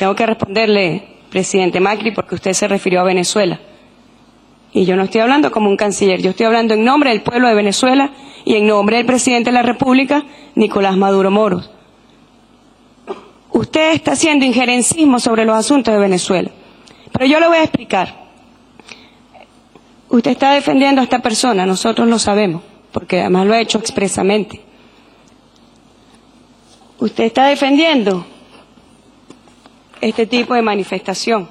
tengo que responderle, presidente Macri, porque usted se refirió a Venezuela. Y yo no estoy hablando como un canciller, yo estoy hablando en nombre del pueblo de Venezuela y en nombre del presidente de la República, Nicolás Maduro Moros. Usted está haciendo injerencismo sobre los asuntos de Venezuela. Pero yo le voy a explicar. Usted está defendiendo a esta persona, nosotros lo sabemos, porque además lo ha hecho expresamente. Usted está defendiendo este tipo de manifestación.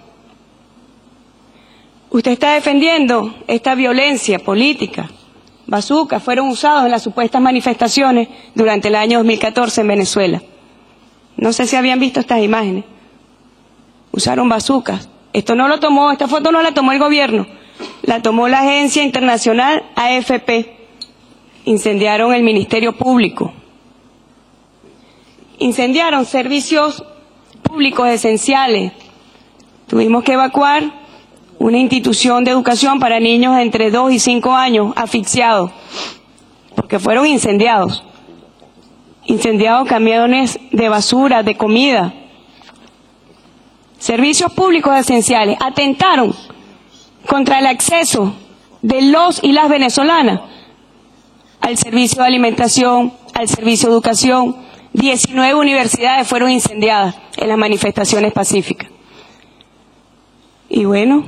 Usted está defendiendo esta violencia política. Bazucas fueron usados en las supuestas manifestaciones durante el año 2014 en Venezuela. No sé si habían visto estas imágenes. Usaron bazucas. Esta foto no la tomó el gobierno, la tomó la agencia internacional AFP. Incendiaron el Ministerio Público. Incendiaron servicios públicos esenciales. Tuvimos que evacuar una institución de educación para niños entre 2 y 5 años asfixiados, porque fueron incendiados. Incendiados camiones de basura, de comida. Servicios públicos esenciales. Atentaron contra el acceso de los y las venezolanas al servicio de alimentación, al servicio de educación. 19 universidades fueron incendiadas en las manifestaciones pacíficas. Y bueno,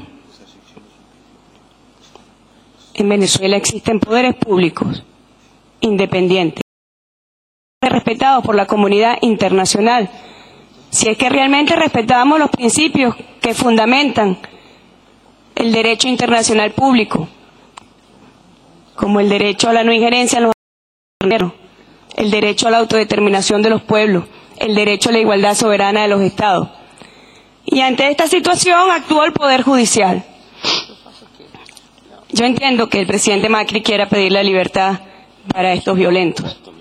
en Venezuela existen poderes públicos independientes, respetados por la comunidad internacional. Si es que realmente respetamos los principios que fundamentan el derecho internacional público, como el derecho a la no injerencia en los asuntos, el derecho a la autodeterminación de los pueblos, el derecho a la igualdad soberana de los estados. Y ante esta situación actuó el Poder Judicial. Yo entiendo que el presidente Macri quiera pedir la libertad para estos violentos.